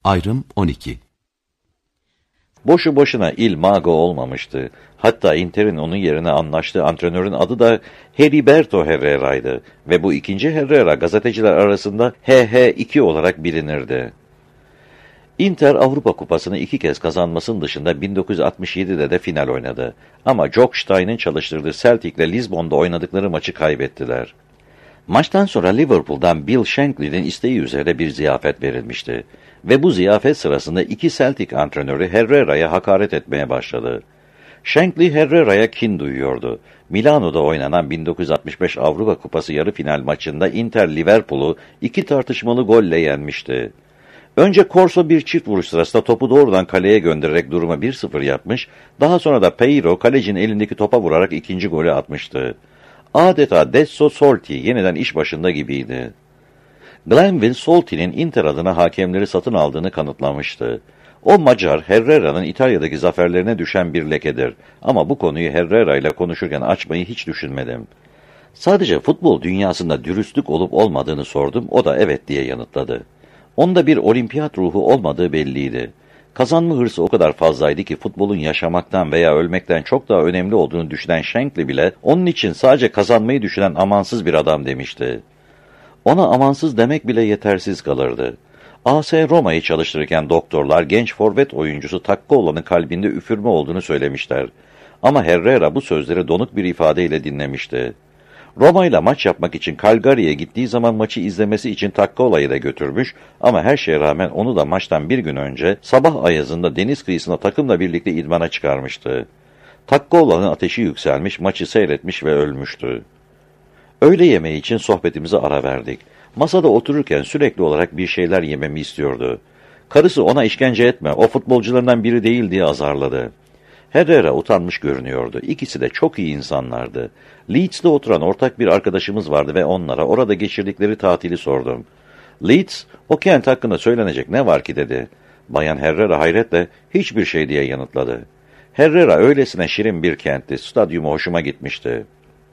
Ayrım 12. Boşu boşuna Il Mago olmamıştı. Hatta Inter'in onun yerine anlaştığı antrenörün adı da Heriberto Herrera'ydı ve bu ikinci Herrera gazeteciler arasında HH2 olarak bilinirdi. Inter Avrupa Kupası'nı 2 kez kazanmasının dışında 1967'de de final oynadı. Ama Jock Stein'in çalıştırdığı Celtic'le Lizbon'da oynadıkları maçı kaybettiler. Maçtan sonra Liverpool'dan Bill Shankly'nin isteği üzerine bir ziyafet verilmişti. Ve bu ziyafet sırasında iki Celtic antrenörü Herrera'ya hakaret etmeye başladı. Shankly Herrera'ya kin duyuyordu. Milano'da oynanan 1965 Avrupa Kupası yarı final maçında Inter Liverpool'u 2 tartışmalı golle yenmişti. Önce Corso bir çift vuruş sırasında topu doğrudan kaleye göndererek durumu 1-0 yapmış, daha sonra da Peiro kalecinin elindeki topa vurarak ikinci golü atmıştı. Adeta Desso Solti yeniden iş başında gibiydi. Glenville Solti'nin Inter adına hakemleri satın aldığını kanıtlamıştı. O Macar, Herrera'nın İtalya'daki zaferlerine düşen bir lekedir. Ama bu konuyu Herrera ile konuşurken açmayı hiç düşünmedim. Sadece futbol dünyasında dürüstlük olup olmadığını sordum, o da evet diye yanıtladı. Onda bir olimpiyat ruhu olmadığı belliydi. Kazanma hırsı o kadar fazlaydı ki futbolun yaşamaktan veya ölmekten çok daha önemli olduğunu düşünen Shankly bile onun için sadece kazanmayı düşünen amansız bir adam demişti. Ona amansız demek bile yetersiz kalırdı. AS Roma'yı çalıştırırken doktorlar genç forvet oyuncusu Takkoğlu'nun kalbinde üfürme olduğunu söylemişler. Ama Herrera bu sözleri donuk bir ifadeyle dinlemişti. Roma ile maç yapmak için Calgary'ye gittiği zaman maçı izlemesi için Takkoğlu'yu da götürmüş ama her şeye rağmen onu da maçtan bir gün önce sabah ayazında deniz kıyısına takımla birlikte idmana çıkarmıştı. Takkoğlu'nun ateşi yükselmiş, maçı seyretmiş ve ölmüştü. Öğle yemeği için sohbetimize ara verdik. Masada otururken sürekli olarak bir şeyler yememi istiyordu. Karısı ona işkence etme, o futbolcularından biri değil diye azarladı. Herrera utanmış görünüyordu. İkisi de çok iyi insanlardı. Leeds'te oturan ortak bir arkadaşımız vardı ve onlara orada geçirdikleri tatili sordum. Leeds, o kent hakkında söylenecek ne var ki dedi. Bayan Herrera hayretle hiçbir şey diye yanıtladı. Herrera öylesine şirin bir kentti, stadyumu hoşuma gitmişti.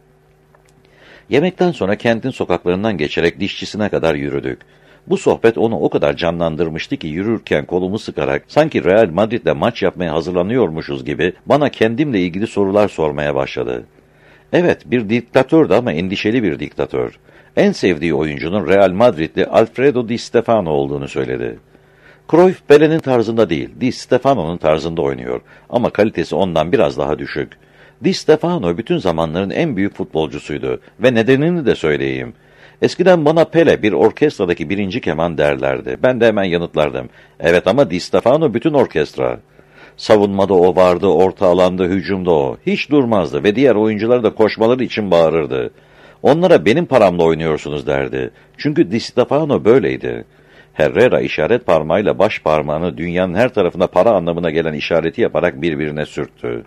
Yemekten sonra kentin sokaklarından geçerek dişçisine kadar yürüdük. Bu sohbet onu o kadar canlandırmıştı ki yürürken kolumu sıkarak sanki Real Madrid'le maç yapmaya hazırlanıyormuşuz gibi bana kendimle ilgili sorular sormaya başladı. Evet, bir diktatördü ama endişeli bir diktatör. En sevdiği oyuncunun Real Madrid'li Alfredo Di Stefano olduğunu söyledi. Cruyff, Pelé'nin tarzında değil, Di Stefano'nun tarzında oynuyor ama kalitesi ondan biraz daha düşük. Di Stefano bütün zamanların en büyük futbolcusuydu ve nedenini de söyleyeyim. Eskiden bana Pele bir orkestradaki birinci keman derlerdi. Ben de hemen yanıtlardım. Evet ama Di Stefano bütün orkestra. Savunmada o vardı, orta alanda, hücumda o. Hiç durmazdı ve diğer oyuncuları da koşmaları için bağırırdı. Onlara benim paramla oynuyorsunuz derdi. Çünkü Di Stefano böyleydi. Herrera işaret parmağıyla baş parmağını dünyanın her tarafına para anlamına gelen işareti yaparak birbirine sürttü.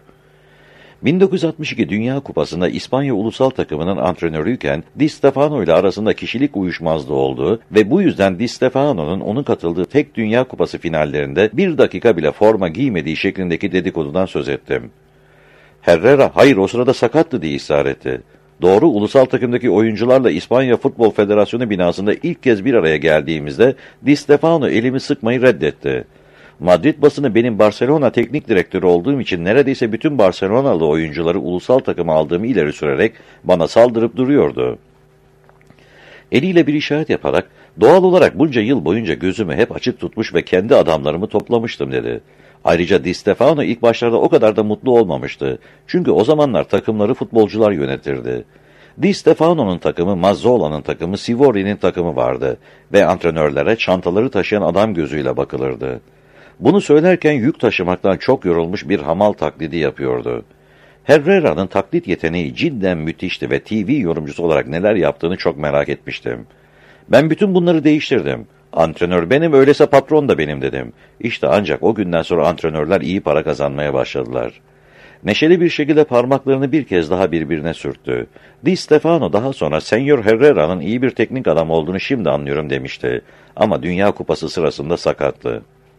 1962 Dünya Kupası'nda İspanya ulusal takımının antrenörüyken Di Stefano ile arasında kişilik uyuşmazlığı olduğu ve bu yüzden Di Stefano'nun onun katıldığı tek Dünya Kupası finallerinde bir dakika bile forma giymediği şeklindeki dedikodudan söz ettim. Herrera, hayır o sırada sakattı diye ısrar etti. Doğru, ulusal takımdaki oyuncularla İspanya Futbol Federasyonu binasında ilk kez bir araya geldiğimizde Di Stefano elimi sıkmayı reddetti. Madrid basını benim Barcelona teknik direktörü olduğum için neredeyse bütün Barcelonalı oyuncuları ulusal takıma aldığımı ileri sürerek bana saldırıp duruyordu. Eliyle bir işaret yaparak, doğal olarak bunca yıl boyunca gözümü hep açık tutmuş ve kendi adamlarımı toplamıştım dedi. Ayrıca Di Stefano ilk başlarda o kadar da mutlu olmamıştı. Çünkü o zamanlar takımları futbolcular yönetirdi. Di Stefano'nun takımı, Mazzola'nın takımı, Sivori'nin takımı vardı ve antrenörlere çantaları taşıyan adam gözüyle bakılırdı. Bunu söylerken yük taşımaktan çok yorulmuş bir hamal taklidi yapıyordu. Herrera'nın taklit yeteneği cidden müthişti ve TV yorumcusu olarak neler yaptığını çok merak etmiştim. Ben bütün bunları değiştirdim. Antrenör benim, öyleyse patron da benim dedim. İşte ancak o günden sonra antrenörler iyi para kazanmaya başladılar. Neşeli bir şekilde parmaklarını bir kez daha birbirine sürttü. Di Stefano daha sonra Senyor Herrera'nın iyi bir teknik adam olduğunu şimdi anlıyorum demişti. Ama Dünya Kupası sırasında sakattı.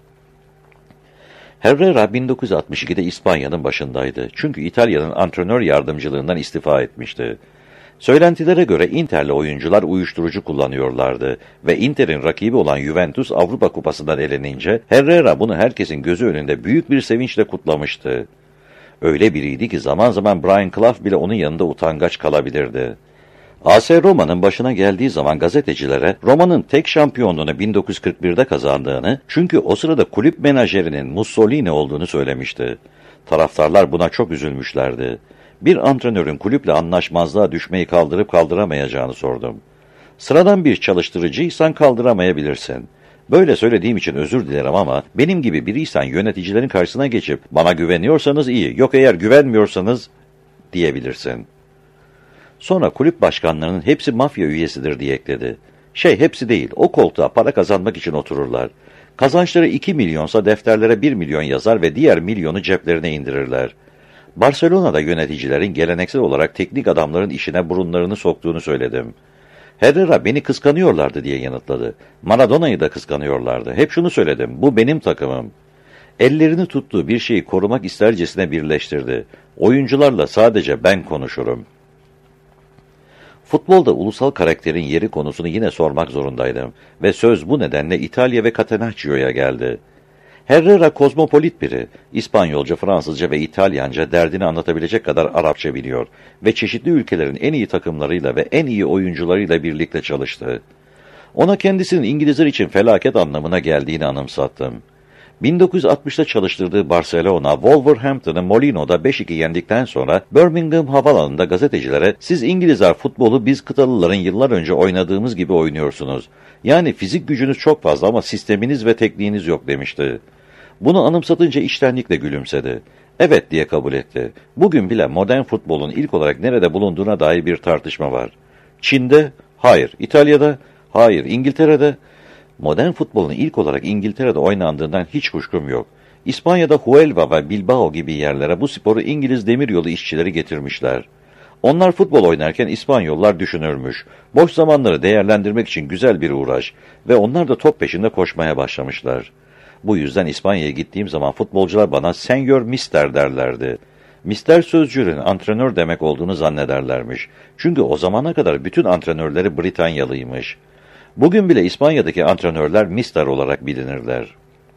Herrera 1962'de İspanya'nın başındaydı. Çünkü İtalya'nın antrenör yardımcılığından istifa etmişti. Söylentilere göre Inter'le oyuncular uyuşturucu kullanıyorlardı ve Inter'in rakibi olan Juventus Avrupa Kupası'ndan elenince Herrera bunu herkesin gözü önünde büyük bir sevinçle kutlamıştı. Öyle biriydi ki zaman zaman Brian Clough bile onun yanında utangaç kalabilirdi. AS Roma'nın başına geldiği zaman gazetecilere Roma'nın tek şampiyonluğunu 1941'de kazandığını, çünkü o sırada kulüp menajerinin Mussolini olduğunu söylemişti. Taraftarlar buna çok üzülmüşlerdi. Bir antrenörün kulüple anlaşmazlığa düşmeyi kaldırıp kaldıramayacağını sordum. Sıradan bir çalıştırıcıysan kaldıramayabilirsin. Böyle söylediğim için özür dilerim ama benim gibi biriysen yöneticilerin karşısına geçip bana güveniyorsanız iyi, yok eğer güvenmiyorsanız diyebilirsin. Sonra kulüp başkanlarının hepsi mafya üyesidir diye ekledi. Hepsi değil, o koltuğa para kazanmak için otururlar. Kazançları 2 milyonsa defterlere 1 milyon yazar ve diğer milyonu ceplerine indirirler. Barcelona'da yöneticilerin geleneksel olarak teknik adamların işine burunlarını soktuğunu söyledim. Herrera beni kıskanıyorlardı diye yanıtladı. Maradona'yı da kıskanıyorlardı. Hep şunu söyledim, bu benim takımım. Ellerini tuttuğu bir şeyi korumak istercesine birleştirdi. Oyuncularla sadece ben konuşurum. Futbolda ulusal karakterin yeri konusunu yine sormak zorundaydım ve söz bu nedenle İtalya ve Catenaccio'ya geldi. Herrera kozmopolit biri, İspanyolca, Fransızca ve İtalyanca derdini anlatabilecek kadar Arapça biliyor ve çeşitli ülkelerin en iyi takımlarıyla ve en iyi oyuncularıyla birlikte çalıştı. Ona kendisinin İngilizler için felaket anlamına geldiğini anımsattım. 1960'ta çalıştırdığı Barcelona, Wolverhampton'ı Molino'da 5-2 yendikten sonra Birmingham Havaalanı'nda gazetecilere "Siz İngilizler futbolu biz kıtalıların yıllar önce oynadığımız gibi oynuyorsunuz. Yani fizik gücünüz çok fazla ama sisteminiz ve tekniğiniz yok" demişti. Bunu anımsatınca içtenlikle gülümsedi. "Evet" diye kabul etti. Bugün bile modern futbolun ilk olarak nerede bulunduğuna dair bir tartışma var. Çin'de? Hayır. İtalya'da? Hayır. İngiltere'de? Modern futbolun ilk olarak İngiltere'de oynandığından hiç kuşkum yok. İspanya'da Huelva ve Bilbao gibi yerlere bu sporu İngiliz demiryolu işçileri getirmişler. Onlar futbol oynarken İspanyollar düşünürmüş. Boş zamanları değerlendirmek için güzel bir uğraş ve onlar da top peşinde koşmaya başlamışlar. Bu yüzden İspanya'ya gittiğim zaman futbolcular bana "Senyor Mister" derlerdi. Mister sözcüğünün antrenör demek olduğunu zannederlermiş. Çünkü o zamana kadar bütün antrenörleri Britanyalıymış. Bugün bile İspanya'daki antrenörler Mister olarak bilinirler.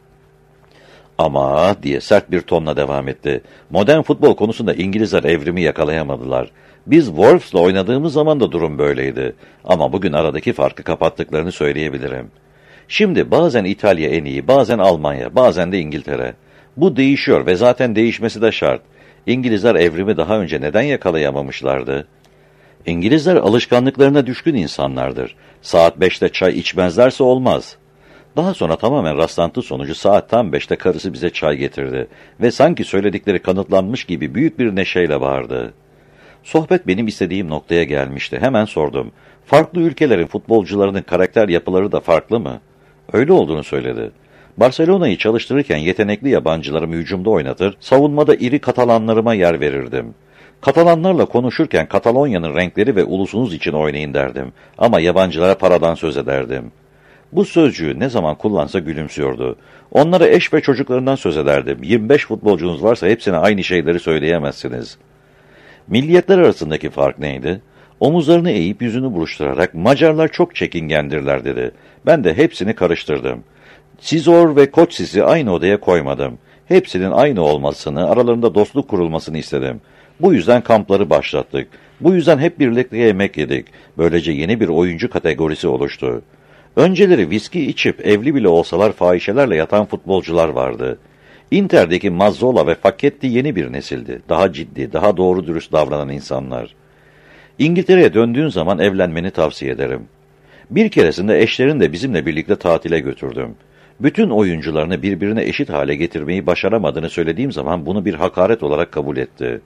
"Ama" diye sert bir tonla devam etti. "Modern futbol konusunda İngilizler evrimi yakalayamadılar. Biz Wolves'la oynadığımız zaman da durum böyleydi. Ama bugün aradaki farkı kapattıklarını söyleyebilirim. Şimdi bazen İtalya en iyi, bazen Almanya, bazen de İngiltere. Bu değişiyor ve zaten değişmesi de şart. İngilizler evrimi daha önce neden yakalayamamışlardı? İngilizler alışkanlıklarına düşkün insanlardır. Saat 5'te çay içmezlerse olmaz." Daha sonra tamamen rastlantı sonucu saat tam 5'te karısı bize çay getirdi ve sanki söyledikleri kanıtlanmış gibi büyük bir neşeyle bağırdı. Sohbet benim istediğim noktaya gelmişti. Hemen sordum. "Farklı ülkelerin futbolcularının karakter yapıları da farklı mı?" "Öyle olduğunu söyledi. Barcelona'yı çalıştırırken yetenekli yabancılarımı hücumda oynatır, savunmada iri Katalanlarıma yer verirdim. Katalanlarla konuşurken Katalonya'nın renkleri ve ulusunuz için oynayın derdim ama yabancılara paradan söz ederdim." Bu sözcüğü ne zaman kullansa gülümsüyordu. "Onlara eş ve çocuklarından söz ederdim. 25 futbolcunuz varsa hepsine aynı şeyleri söyleyemezsiniz." Milliyetler arasındaki fark neydi? Omuzlarını eğip yüzünü buruşturarak "Macarlar çok çekingendirler" dedi. Ben de hepsini karıştırdım. Sizor ve Koçsiz'i aynı odaya koymadım. Hepsinin aynı olmasını, aralarında dostluk kurulmasını istedim. Bu yüzden kampları başlattık. Bu yüzden hep birlikte yemek yedik. Böylece yeni bir oyuncu kategorisi oluştu. Önceleri viski içip evli bile olsalar fahişelerle yatan futbolcular vardı. Inter'deki Mazzola ve Facchetti yeni bir nesildi. Daha ciddi, daha doğru dürüst davranan insanlar. İngiltere'ye döndüğün zaman evlenmeni tavsiye ederim. Bir keresinde eşlerini de bizimle birlikte tatile götürdüm. Bütün oyuncularını birbirine eşit hale getirmeyi başaramadığını söylediğim zaman bunu bir hakaret olarak kabul etti.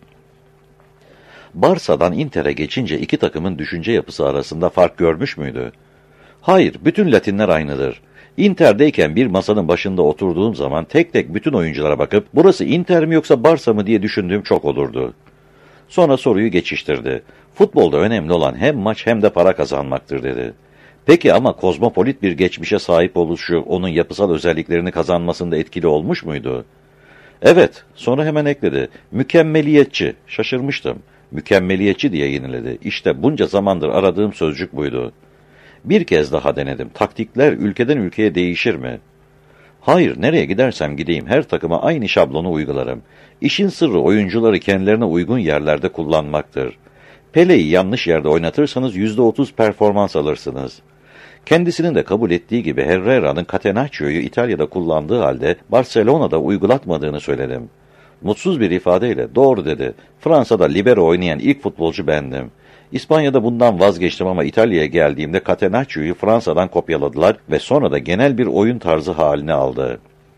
Barça'dan Inter'e geçince iki takımın düşünce yapısı arasında fark görmüş müydü? Hayır, bütün Latinler aynıdır. Inter'deyken bir masanın başında oturduğum zaman tek tek bütün oyunculara bakıp "Burası Inter mi yoksa Barça mı?" diye düşündüğüm çok olurdu. Sonra soruyu geçiştirdi. "Futbolda önemli olan hem maç hem de para kazanmaktır" dedi. Peki ama kozmopolit bir geçmişe sahip oluşu onun yapısal özelliklerini kazanmasında etkili olmuş muydu? Evet, sonra hemen ekledi. "Mükemmeliyetçi." Şaşırmıştım. Mükemmeliyetçi diye yeniledi. İşte bunca zamandır aradığım sözcük buydu. Bir kez daha denedim. Taktikler ülkeden ülkeye değişir mi? Hayır, nereye gidersem gideyim her takıma aynı şablonu uygularım. İşin sırrı oyuncuları kendilerine uygun yerlerde kullanmaktır. Pele'yi yanlış yerde oynatırsanız %30 performans alırsınız. Kendisinin de kabul ettiği gibi Herrera'nın Catenaccio'yu İtalya'da kullandığı halde Barcelona'da uygulatmadığını söyledim. Mutsuz bir ifadeyle doğru dedi. Fransa'da libero oynayan ilk futbolcu bendim. İspanya'da bundan vazgeçtim ama İtalya'ya geldiğimde Catenaccio'yu Fransa'dan kopyaladılar ve sonra da genel bir oyun tarzı haline aldı.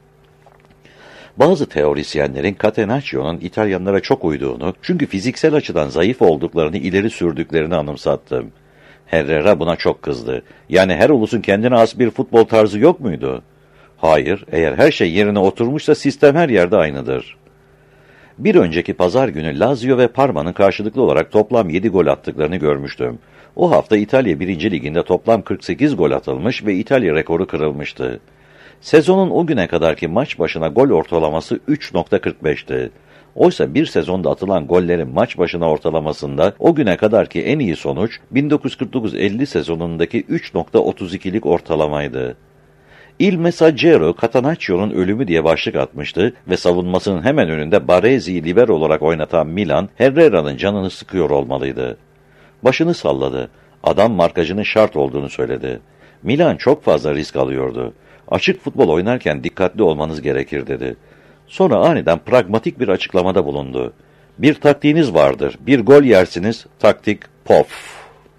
Bazı teorisyenlerin Catenaccio'nun İtalyanlara çok uyduğunu, çünkü fiziksel açıdan zayıf olduklarını ileri sürdüklerini anımsattım. Herrera buna çok kızdı. Yani her ulusun kendine has bir futbol tarzı yok muydu? Hayır, eğer her şey yerine oturmuşsa sistem her yerde aynıdır. Bir önceki pazar günü Lazio ve Parma'nın karşılıklı olarak toplam 7 gol attıklarını görmüştüm. O hafta İtalya 1. Liginde toplam 48 gol atılmış ve İtalya rekoru kırılmıştı. Sezonun o güne kadarki maç başına gol ortalaması 3.45'ti. Oysa bir sezonda atılan gollerin maç başına ortalamasında o güne kadarki en iyi sonuç 1949-50 sezonundaki 3.32'lik ortalamaydı. Il Messaggero, Catenaccio'nun ölümü diye başlık atmıştı ve savunmasının hemen önünde Baresi'yi libero olarak oynatan Milan, Herrera'nın canını sıkıyor olmalıydı. Başını salladı. Adam markajının şart olduğunu söyledi. Milan çok fazla risk alıyordu. Açık futbol oynarken dikkatli olmanız gerekir dedi. Sonra aniden pragmatik bir açıklamada bulundu. Bir taktiğiniz vardır, bir gol yersiniz, taktik pof.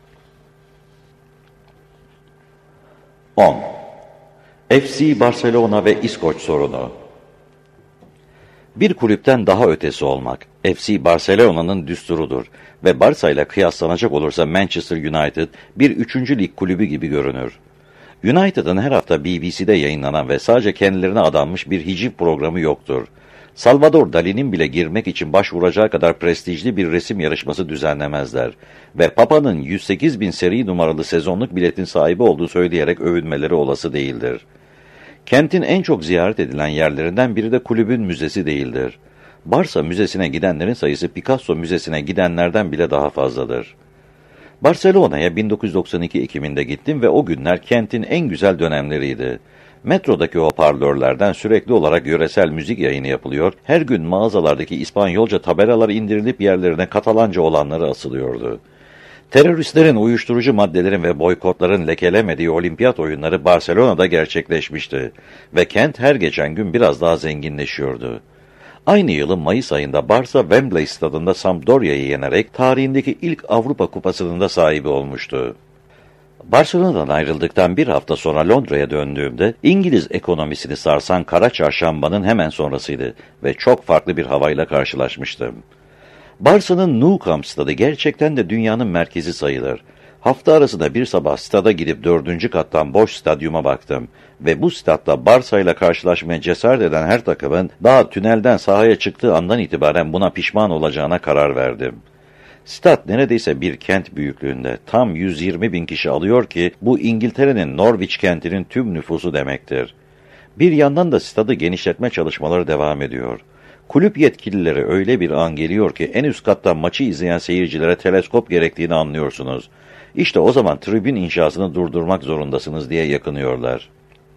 10. FC Barcelona ve İskoç sorunu. Bir kulüpten daha ötesi olmak, FC Barcelona'nın düsturudur ve Barça ile kıyaslanacak olursa Manchester United bir 3. lig kulübü gibi görünür. United'ın her hafta BBC'de yayınlanan ve sadece kendilerine adanmış bir hiciv programı yoktur. Salvador Dali'nin bile girmek için başvuracağı kadar prestijli bir resim yarışması düzenlemezler ve Papa'nın 108.000 seri numaralı sezonluk biletin sahibi olduğu söyleyerek övünmeleri olası değildir. Kentin en çok ziyaret edilen yerlerinden biri de kulübün müzesi değildir. Barça Müzesi'ne gidenlerin sayısı Picasso Müzesi'ne gidenlerden bile daha fazladır. Barcelona'ya 1992 Ekim'inde gittim ve o günler kentin en güzel dönemleriydi. Metrodaki hoparlörlerden sürekli olarak yöresel müzik yayını yapılıyor, her gün mağazalardaki İspanyolca tabelalar indirilip yerlerine Katalanca olanları asılıyordu. Teröristlerin, uyuşturucu maddelerin ve boykotların lekelemediği olimpiyat oyunları Barcelona'da gerçekleşmişti ve kent her geçen gün biraz daha zenginleşiyordu. Aynı yılın Mayıs ayında Barça Wembley stadında Sampdoria'yı yenerek tarihindeki ilk Avrupa Kupası'nın da sahibi olmuştu. Barcelona'dan ayrıldıktan bir hafta sonra Londra'ya döndüğümde İngiliz ekonomisini sarsan Kara Çarşamba'nın hemen sonrasıydı ve çok farklı bir havayla karşılaşmıştım. Barça'nın Nou Camp stadı gerçekten de dünyanın merkezi sayılır. Hafta arasında bir sabah stada gidip 4. kattan boş stadyuma baktım ve bu statta Barça ile karşılaşmaya cesaret eden her takımın daha tünelden sahaya çıktığı andan itibaren buna pişman olacağına karar verdim. Stat neredeyse bir kent büyüklüğünde, tam 120.000 kişi alıyor ki bu İngiltere'nin Norwich kentinin tüm nüfusu demektir. Bir yandan da stadı genişletme çalışmaları devam ediyor. Kulüp yetkilileri öyle bir an geliyor ki en üst kattan maçı izleyen seyircilere teleskop gerektiğini anlıyorsunuz. İşte o zaman tribün inşasını durdurmak zorundasınız diye yakınıyorlar.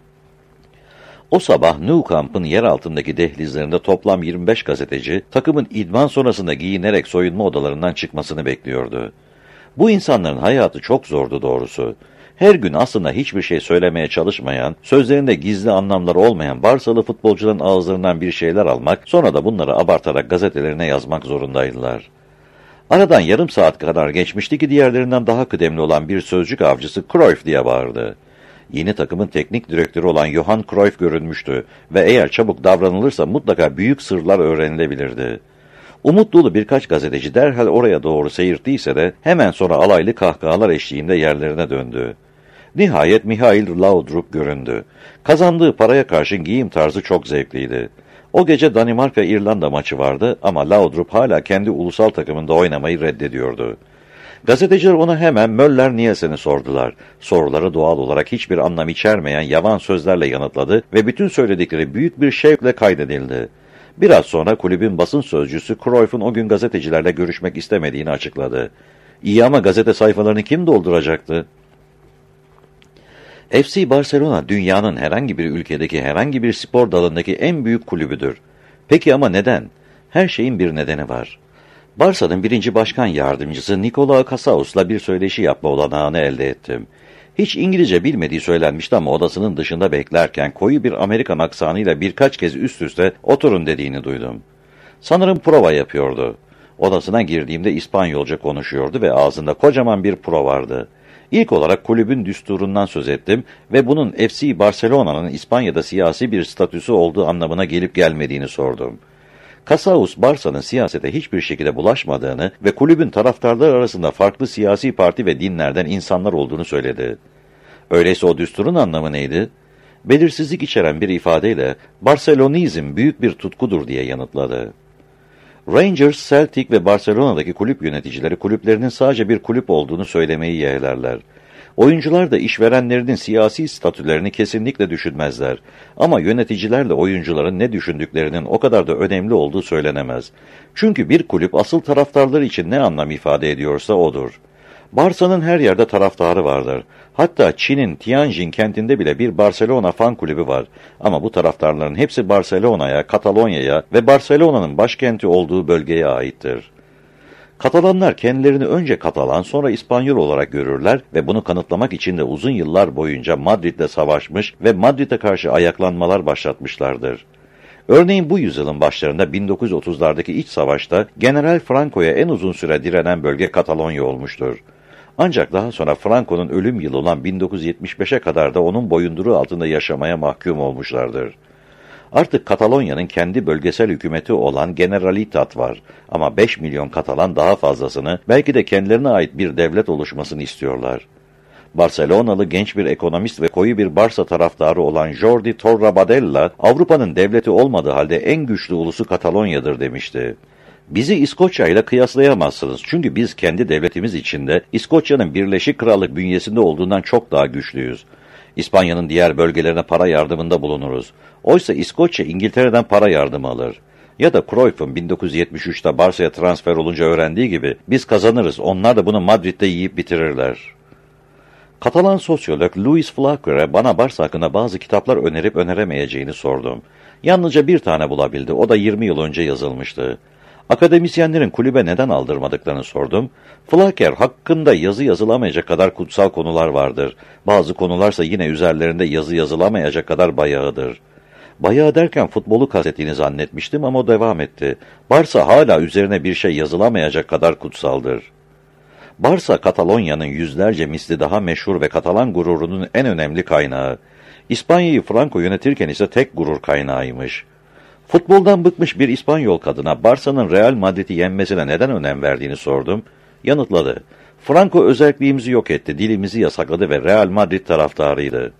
O sabah Nou Camp'ın yer altındaki dehlizlerinde toplam 25 gazeteci, takımın idman sonrasında giyinerek soyunma odalarından çıkmasını bekliyordu. Bu insanların hayatı çok zordu doğrusu. Her gün aslında hiçbir şey söylemeye çalışmayan, sözlerinde gizli anlamları olmayan Barsalı futbolcuların ağızlarından bir şeyler almak, sonra da bunları abartarak gazetelerine yazmak zorundaydılar. Aradan yarım saat kadar geçmişti ki diğerlerinden daha kıdemli olan bir sözcük avcısı Cruyff diye bağırdı. Yeni takımın teknik direktörü olan Johan Cruyff görünmüştü ve eğer çabuk davranılırsa mutlaka büyük sırlar öğrenilebilirdi. Umut dolu birkaç gazeteci derhal oraya doğru seyirttiyse de hemen sonra alaylı kahkahalar eşliğinde yerlerine döndü. Nihayet Mihail Laudrup göründü. Kazandığı paraya karşın giyim tarzı çok zevkliydi. O gece Danimarka-İrlanda maçı vardı ama Laudrup hala kendi ulusal takımında oynamayı reddediyordu. Gazeteciler ona hemen Möller Nielsen'i sordular. Soruları doğal olarak hiçbir anlam içermeyen yavan sözlerle yanıtladı ve bütün söyledikleri büyük bir şevkle kaydedildi. Biraz sonra kulübün basın sözcüsü Cruyff'un o gün gazetecilerle görüşmek istemediğini açıkladı. İyi ama gazete sayfalarını kim dolduracaktı? FC Barcelona dünyanın herhangi bir ülkedeki herhangi bir spor dalındaki en büyük kulübüdür. Peki ama neden? Her şeyin bir nedeni var. Barça'nın 1. Başkan Yardımcısı Nicolau Casaus'la bir söyleşi yapma olanağını elde ettim. Hiç İngilizce bilmediği söylenmişti ama odasının dışında beklerken koyu bir Amerikan aksanıyla birkaç kez üst üste oturun dediğini duydum. Sanırım prova yapıyordu. Odasına girdiğimde İspanyolca konuşuyordu ve ağzında kocaman bir pro vardı. İlk olarak kulübün düsturundan söz ettim ve bunun FC Barcelona'nın İspanya'da siyasi bir statüsü olduğu anlamına gelip gelmediğini sordum. Casaus, Barça'nın siyasete hiçbir şekilde bulaşmadığını ve kulübün taraftarları arasında farklı siyasi parti ve dinlerden insanlar olduğunu söyledi. Öyleyse o düsturun anlamı neydi? Belirsizlik içeren bir ifadeyle Barcelonizm büyük bir tutkudur diye yanıtladı. Rangers, Celtic ve Barcelona'daki kulüp yöneticileri kulüplerinin sadece bir kulüp olduğunu söylemeyi yeğlerler. Oyuncular da işverenlerinin siyasi statülerini kesinlikle düşünmezler. Ama yöneticilerle oyuncuların ne düşündüklerinin o kadar da önemli olduğu söylenemez. Çünkü bir kulüp asıl taraftarları için ne anlam ifade ediyorsa odur. Barça'nın her yerde taraftarı vardır. Hatta Çin'in Tianjin kentinde bile bir Barcelona fan kulübü var. Ama bu taraftarların hepsi Barcelona'ya, Katalonya'ya ve Barcelona'nın başkenti olduğu bölgeye aittir. Katalanlar kendilerini önce Katalan sonra İspanyol olarak görürler ve bunu kanıtlamak için de uzun yıllar boyunca Madrid'le savaşmış ve Madrid'e karşı ayaklanmalar başlatmışlardır. Örneğin bu yüzyılın başlarında 1930'lardaki iç savaşta General Franco'ya en uzun süre direnen bölge Katalonya olmuştur. Ancak daha sonra Franco'nun ölüm yılı olan 1975'e kadar da onun boyunduruğu altında yaşamaya mahkum olmuşlardır. Artık Katalonya'nın kendi bölgesel hükümeti olan Generalitat var ama 5 milyon Katalan daha fazlasını, belki de kendilerine ait bir devlet oluşmasını istiyorlar. Barcelonalı genç bir ekonomist ve koyu bir Barça taraftarı olan Jordi Torrabadella, Avrupa'nın devleti olmadığı halde en güçlü ulusu Katalonya'dır demişti. Bizi İskoçya ile kıyaslayamazsınız çünkü biz kendi devletimiz içinde İskoçya'nın Birleşik Krallık bünyesinde olduğundan çok daha güçlüyüz. İspanya'nın diğer bölgelerine para yardımında bulunuruz. Oysa İskoçya İngiltere'den para yardımı alır. Ya da Cruyff'un 1973'te Barça'ya transfer olunca öğrendiği gibi biz kazanırız, onlar da bunu Madrid'de yiyip bitirirler. Katalan sosyolog Luis Flacquer'e bana Barça hakkında bazı kitaplar önerip öneremeyeceğini sordum. Yalnızca bir tane bulabildi, o da 20 yıl önce yazılmıştı. Akademisyenlerin kulübe neden aldırmadıklarını sordum. Flacquer, hakkında yazı yazılamayacak kadar kutsal konular vardır. Bazı konularsa yine üzerlerinde yazı yazılamayacak kadar bayağıdır. Bayağı derken futbolu kastettiğini zannetmiştim ama o devam etti. Barça hala üzerine bir şey yazılamayacak kadar kutsaldır. Barça, Katalonya'nın yüzlerce misli daha meşhur ve Katalan gururunun en önemli kaynağı. İspanya'yı Franco yönetirken ise tek gurur kaynağıymış. Futboldan bıkmış bir İspanyol kadına Barça'nın Real Madrid'i yenmesine neden önem verdiğini sordum. Yanıtladı. Franco özelliğimizi yok etti, dilimizi yasakladı ve Real Madrid taraftarıydı.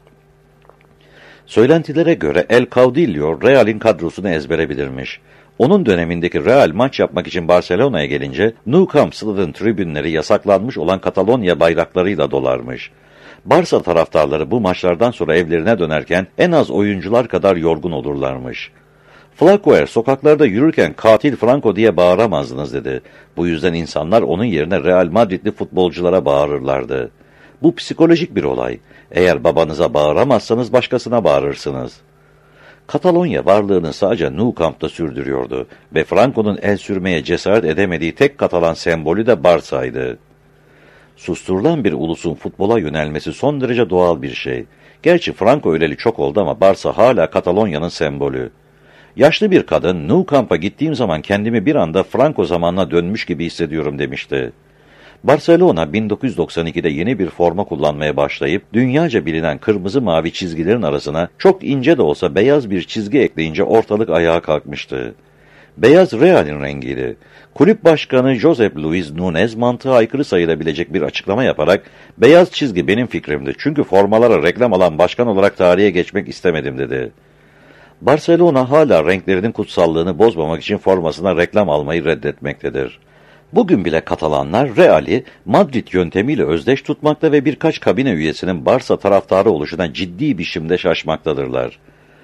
Söylentilere göre El Caudillo, Real'in kadrosunu ezbere bilirmiş. Onun dönemindeki Real maç yapmak için Barcelona'ya gelince, Nou Camp stadının tribünleri yasaklanmış olan Katalonya bayraklarıyla dolarmış. Barça taraftarları bu maçlardan sonra evlerine dönerken en az oyuncular kadar yorgun olurlarmış. Flacquer, sokaklarda yürürken katil Franco diye bağıramazdınız dedi. Bu yüzden insanlar onun yerine Real Madridli futbolculara bağırırlardı. Bu psikolojik bir olay. Eğer babanıza bağıramazsanız başkasına bağırırsınız. Katalonya varlığını sadece Nou Camp'ta sürdürüyordu ve Franco'nun el sürmeye cesaret edemediği tek Katalan sembolü de Barça'ydı. Susturulan bir ulusun futbola yönelmesi son derece doğal bir şey. Gerçi Franco öleli çok oldu ama Barça hala Katalonya'nın sembolü. Yaşlı bir kadın, Nou Camp'a gittiğim zaman kendimi bir anda Franco zamanına dönmüş gibi hissediyorum demişti. Barcelona 1992'de yeni bir forma kullanmaya başlayıp dünyaca bilinen kırmızı mavi çizgilerin arasına çok ince de olsa beyaz bir çizgi ekleyince ortalık ayağa kalkmıştı. Beyaz Real'in rengiydi. Kulüp başkanı Josep Luis Núñez mantığa aykırı sayılabilecek bir açıklama yaparak beyaz çizgi benim fikrimdi çünkü formalara reklam alan başkan olarak tarihe geçmek istemedim dedi. Barcelona hala renklerinin kutsallığını bozmamak için formasına reklam almayı reddetmektedir. Bugün bile Katalanlar Real'i Madrid yöntemiyle özdeş tutmakta ve birkaç kabine üyesinin Barça taraftarı oluşuna ciddi biçimde şaşmaktadırlar.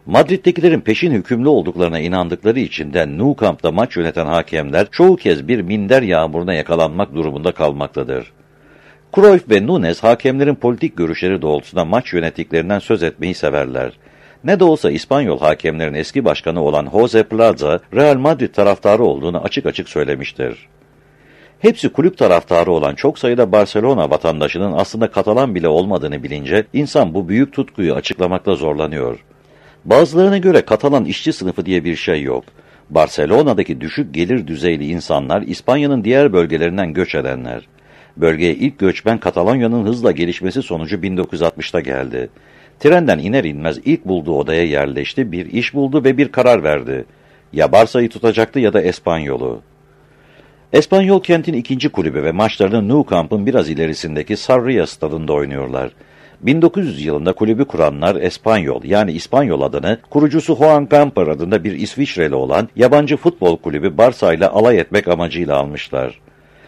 Madrid'dekilerin peşin hükümlü olduklarına inandıkları için de Nou Camp'ta maç yöneten hakemler çoğu kez bir minder yağmuruna yakalanmak durumunda kalmaktadır. Cruyff ve Nunes hakemlerin politik görüşleri doğrultusunda maç yönettiklerinden söz etmeyi severler. Ne de olsa İspanyol hakemlerin eski başkanı olan Jose Plaza, Real Madrid taraftarı olduğunu açık açık söylemiştir. Hepsi kulüp taraftarı olan çok sayıda Barcelona vatandaşının aslında Katalan bile olmadığını bilince insan bu büyük tutkuyu açıklamakta zorlanıyor. Bazılarına göre Katalan işçi sınıfı diye bir şey yok. Barcelona'daki düşük gelir düzeyli insanlar İspanya'nın diğer bölgelerinden göç edenler. Bölgeye ilk göçmen Katalonya'nın hızla gelişmesi sonucu 1960'ta geldi. Trenden iner inmez ilk bulduğu odaya yerleşti, bir iş buldu ve bir karar verdi. Ya Barça'yı tutacaktı ya da Espanyol'u. Espanyol kentin ikinci kulübü ve maçlarını Nou Camp'ın biraz ilerisindeki Sarria stadında oynuyorlar. 1900 yılında kulübü kuranlar Espanyol yani İspanyol adını kurucusu Juan Gamper adında bir İsviçreli olan yabancı futbol kulübü Barça ile alay etmek amacıyla almışlar.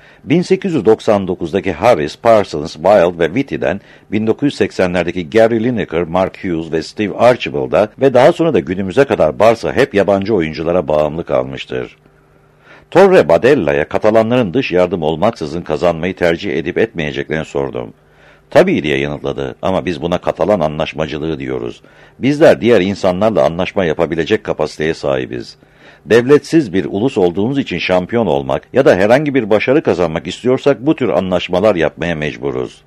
1899'daki Harris, Parsons, Wilde ve Whitty'den 1980'lerdeki Gary Lineker, Mark Hughes ve Steve Archibald'a ve daha sonra da günümüze kadar Barça hep yabancı oyunculara bağımlı kalmıştır. Torre Badella'ya Katalanların dış yardım olmaksızın kazanmayı tercih edip etmeyeceklerini sordum. Tabii diye yanıtladı ama biz buna Katalan anlaşmacılığı diyoruz. Bizler diğer insanlarla anlaşma yapabilecek kapasiteye sahibiz. Devletsiz bir ulus olduğumuz için şampiyon olmak ya da herhangi bir başarı kazanmak istiyorsak bu tür anlaşmalar yapmaya mecburuz.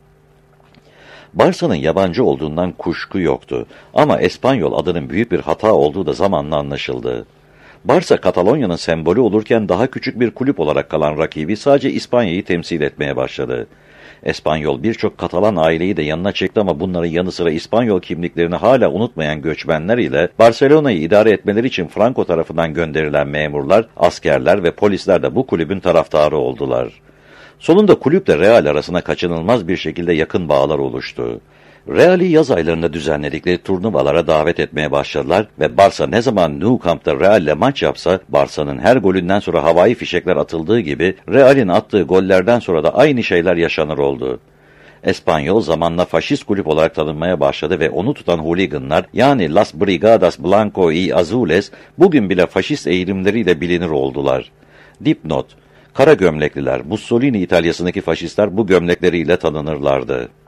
Barça'nın yabancı olduğundan kuşku yoktu ama Espanyol adının büyük bir hata olduğu da zamanla anlaşıldı. Barça Katalonya'nın sembolü olurken daha küçük bir kulüp olarak kalan rakibi sadece İspanya'yı temsil etmeye başladı. Espanyol birçok Katalan aileyi de yanına çekti ama bunların yanı sıra İspanyol kimliklerini hala unutmayan göçmenler ile Barcelona'yı idare etmeleri için Franco tarafından gönderilen memurlar, askerler ve polisler de bu kulübün taraftarı oldular. Sonunda kulüple Real arasında kaçınılmaz bir şekilde yakın bağlar oluştu. Real'i yaz aylarında düzenledikleri turnuvalara davet etmeye başladılar ve Barça ne zaman Nou Camp'ta Real'le maç yapsa, Barça'nın her golünden sonra havai fişekler atıldığı gibi Real'in attığı gollerden sonra da aynı şeyler yaşanır oldu. Espanyol zamanla faşist kulüp olarak tanınmaya başladı ve onu tutan hooliganlar yani Las Brigadas Blanco y Azules bugün bile faşist eğilimleriyle bilinir oldular. Dipnot: Kara gömlekliler, Mussolini İtalya'sındaki faşistler bu gömlekleriyle tanınırlardı.